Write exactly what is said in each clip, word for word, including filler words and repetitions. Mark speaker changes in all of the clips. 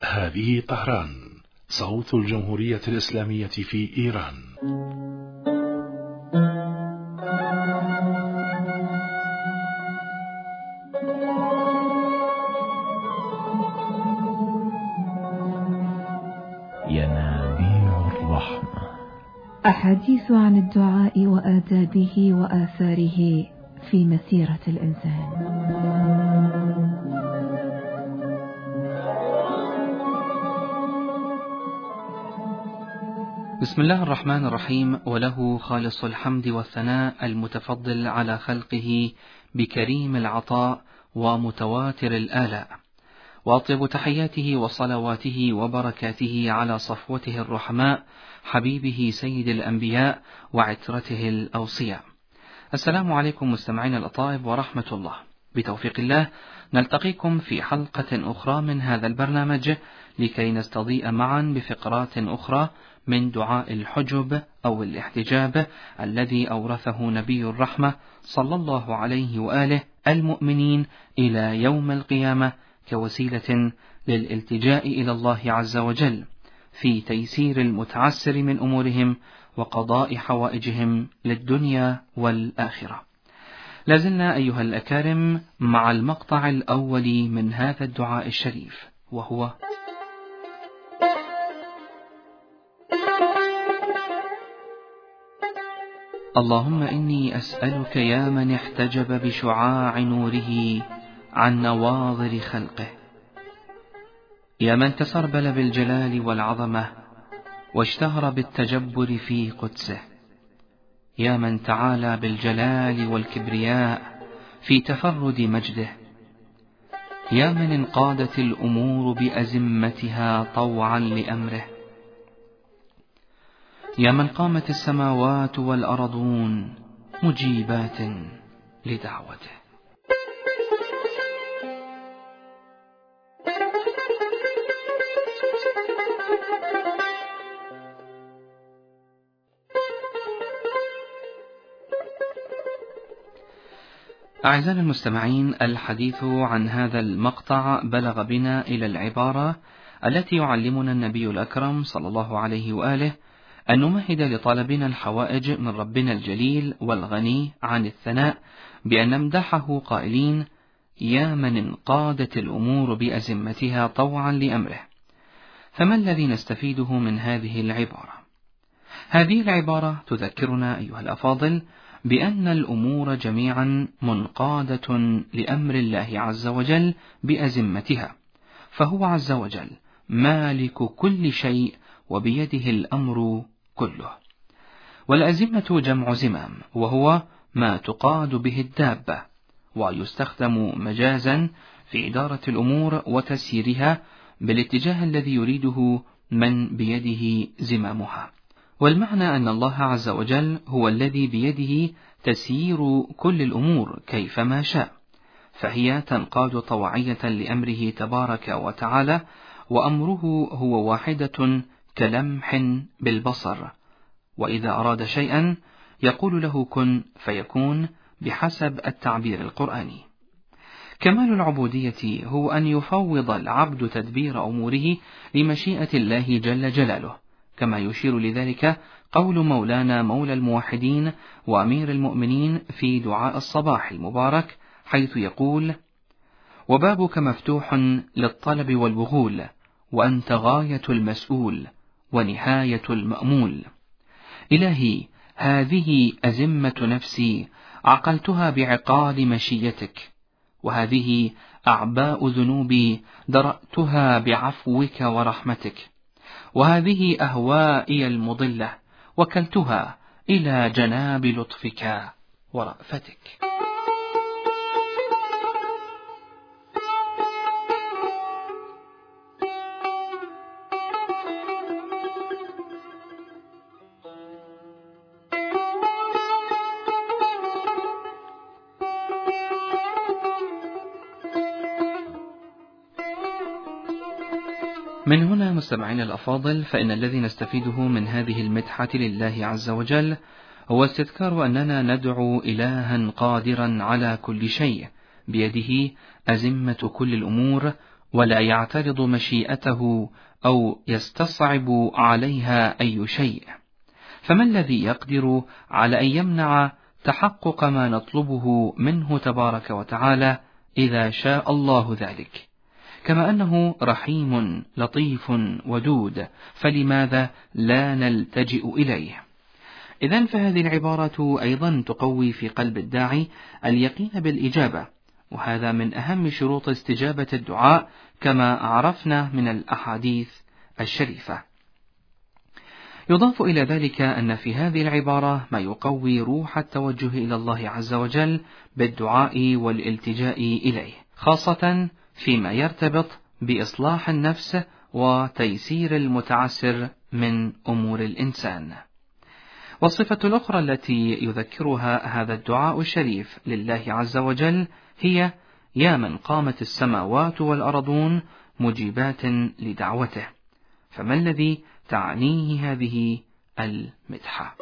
Speaker 1: هذه طهران، صوت الجمهورية الإسلامية في إيران.
Speaker 2: ينابيع الرحمة،
Speaker 3: أحاديث عن الدعاء وآدابه وآثاره في مسيرة الإنسان.
Speaker 4: بسم الله الرحمن الرحيم. وله خالص الحمد والثناء المتفضل على خلقه بكريم العطاء ومتواتر الآلاء، وأطيب تحياته وصلواته وبركاته على صفوته الرحماء حبيبه سيد الأنبياء وعترته الأوصياء. السلام عليكم مستمعين الأطائب ورحمة الله. بتوفيق الله نلتقيكم في حلقة أخرى من هذا البرنامج لكي نستضيء معا بفقرات أخرى من دعاء الحجب أو الاحتجاب الذي أورثه نبي الرحمة صلى الله عليه وآله المؤمنين إلى يوم القيامة كوسيلة للالتجاء إلى الله عز وجل في تيسير المتعسر من أمورهم وقضاء حوائجهم للدنيا والآخرة. لازلنا أيها الأكارم مع المقطع الأول من هذا الدعاء الشريف، وهو: اللهم إني أسألك يا من احتجب بشعاع نوره عن نواظر خلقه، يا من تسربل بالجلال والعظمة واشتهر بالتجبر في قدسه، يا من تعالى بالجلال والكبرياء في تفرد مجده، يا من انقادت الأمور بأزمتها طوعا لأمره، يا من قامت السماوات والأرضون مجيبات لدعوته. أعزائنا المستمعين، الحديث عن هذا المقطع بلغ بنا إلى العبارة التي يعلمنا النبي الأكرم صلى الله عليه وآله أن نمهد لطلبنا الحوائج من ربنا الجليل والغني عن الثناء بأن نمدحه قائلين: يا من انقادت الأمور بأزمتها طوعا لأمره. فما الذي نستفيده من هذه العبارة؟ هذه العبارة تذكرنا أيها الأفاضل بأن الأمور جميعا منقادة لأمر الله عز وجل بأزمتها، فهو عز وجل مالك كل شيء وبيده الأمر كله. والأزمة جمع زمام، وهو ما تقاد به الدابة، ويستخدم مجازا في إدارة الأمور وتسييرها بالاتجاه الذي يريده من بيده زمامها. والمعنى أن الله عز وجل هو الذي بيده تسيير كل الأمور كيفما شاء، فهي تنقاد طوعية لأمره تبارك وتعالى، وأمره هو واحدة كلمح بالبصر، وإذا أراد شيئا يقول له كن فيكون بحسب التعبير القرآني. كمال العبودية هو أن يفوض العبد تدبير أموره لمشيئة الله جل جلاله، كما يشير لذلك قول مولانا مولى الموحدين وأمير المؤمنين في دعاء الصباح المبارك، حيث يقول: وبابك مفتوح للطلب والبغول، وأنت غاية المسؤول ونهاية المأمول. إلهي، هذه أزمة نفسي عقلتها بعقاد مشيتك، وهذه أعباء ذنوبي درأتها بعفوك ورحمتك، وهذه أهوائي المضلة وكلتها إلى جناب لطفك ورأفتك. من هنا مستمعينا الأفاضل، فإن الذي نستفيده من هذه المدحة لله عز وجل هو استذكار أننا ندعو إلها قادرا على كل شيء بيده أزمة كل الأمور ولا يعترض مشيئته أو يستصعب عليها أي شيء. فما الذي يقدر على أن يمنع تحقق ما نطلبه منه تبارك وتعالى إذا شاء الله ذلك؟ كما أنه رحيم لطيف ودود، فلماذا لا نلتجئ إليه؟ إذن فهذه العبارة أيضا تقوي في قلب الداعي اليقين بالإجابة، وهذا من أهم شروط استجابة الدعاء كما عرفنا من الأحاديث الشريفة. يضاف إلى ذلك أن في هذه العبارة ما يقوي روح التوجه إلى الله عز وجل بالدعاء والالتجاء إليه، خاصة فيما يرتبط بإصلاح النفس وتيسير المتعسر من أمور الإنسان. والصفة الأخرى التي يذكرها هذا الدعاء الشريف لله عز وجل هي: يا من قامت السماوات والأرضون مجيبات لدعوته. فما الذي تعنيه هذه المدحة؟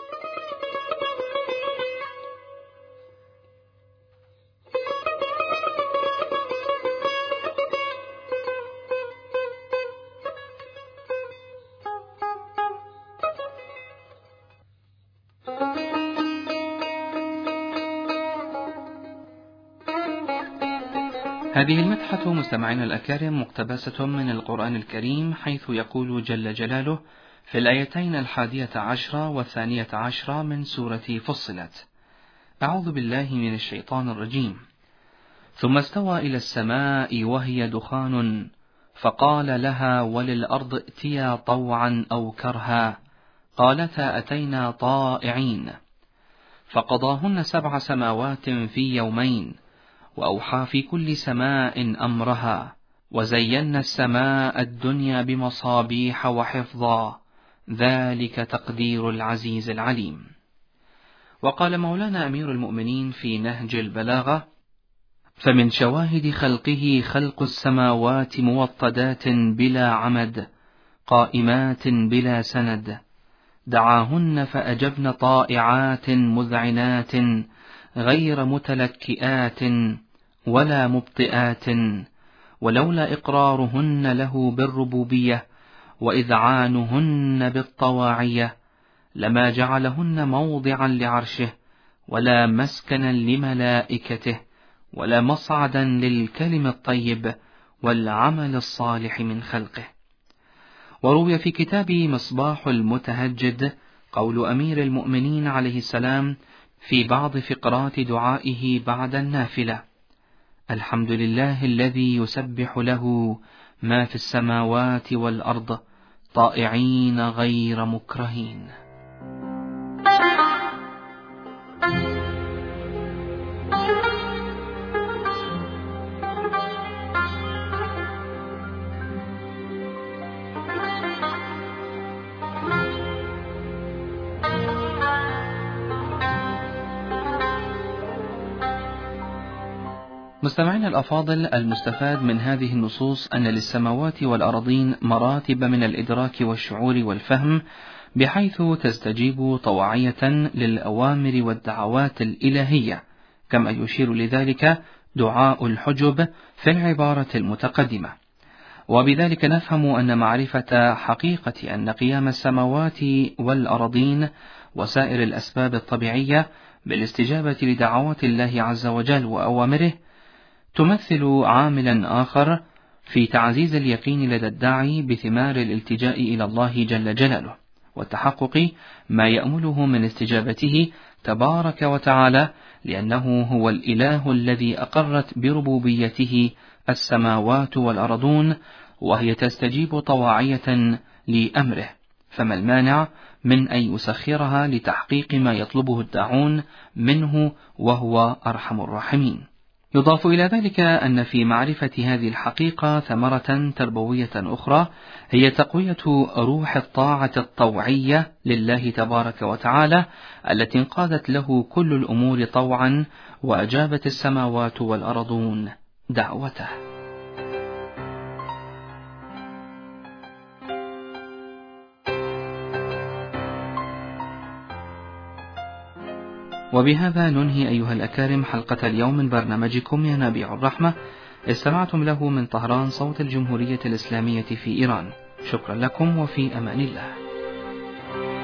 Speaker 4: هذه المدحة مستمعين الأكارم مقتبسة من القرآن الكريم، حيث يقول جل جلاله في الآيتين الحادية عشرة والثانية عشرة من سورة فصلت: أعوذ بالله من الشيطان الرجيم. ثم استوى إلى السماء وهي دخان فقال لها وللأرض ائتيا طوعا أو كرها قالتا أتينا طائعين فقضاهن سبع سماوات في يومين وأوحى في كل سماء أمرها وزينا السماء الدنيا بمصابيح وحفظا ذلك تقدير العزيز العليم. وقال مولانا أمير المؤمنين في نهج البلاغة: فمن شواهد خلقه خلق السماوات موطدات بلا عمد قائمات بلا سند دعاهن فأجبن طائعات مذعنات غير متلكئات ولا مبطئات ولولا إقرارهن له بالربوبية وإذعانهن بالطواعية لما جعلهن موضعا لعرشه ولا مسكنا لملائكته ولا مصعدا للكلم الطيب والعمل الصالح من خلقه. وروي في كتاب مصباح المتهجد قول أمير المؤمنين عليه السلام في بعض فقرات دعائه بعد النافلة: الحمد لله الذي يسبح له ما في السماوات والأرض طائعين غير مكرهين. مستمعين الأفاضل، المستفاد من هذه النصوص أن للسماوات والأرضين مراتب من الإدراك والشعور والفهم، بحيث تستجيب طوعية للأوامر والدعوات الإلهية، كما يشير لذلك دعاء الحجب في العبارة المتقدمة. وبذلك نفهم أن معرفة حقيقة أن قيام السماوات والأرضين وسائر الأسباب الطبيعية بالاستجابة لدعوات الله عز وجل وأوامره تمثل عاملا آخر في تعزيز اليقين لدى الداعي بثمار الالتجاء إلى الله جل جلاله وتحقق ما يأمله من استجابته تبارك وتعالى، لأنه هو الإله الذي أقرت بربوبيته السماوات والأرضون وهي تستجيب طواعية لأمره، فما المانع من أن يسخرها لتحقيق ما يطلبه الداعون منه وهو أرحم الراحمين. يضاف إلى ذلك أن في معرفة هذه الحقيقة ثمرة تربوية أخرى هي تقوية روح الطاعة الطوعية لله تبارك وتعالى التي انقادت له كل الأمور طوعا وأجابت السماوات والأرضون دعوته. وبهذا ننهي أيها الأكارم حلقة اليوم من برنامجكم ينابيع الرحمة استمعتم له من طهران صوت الجمهورية الإسلامية في إيران. شكرا لكم وفي أمان الله.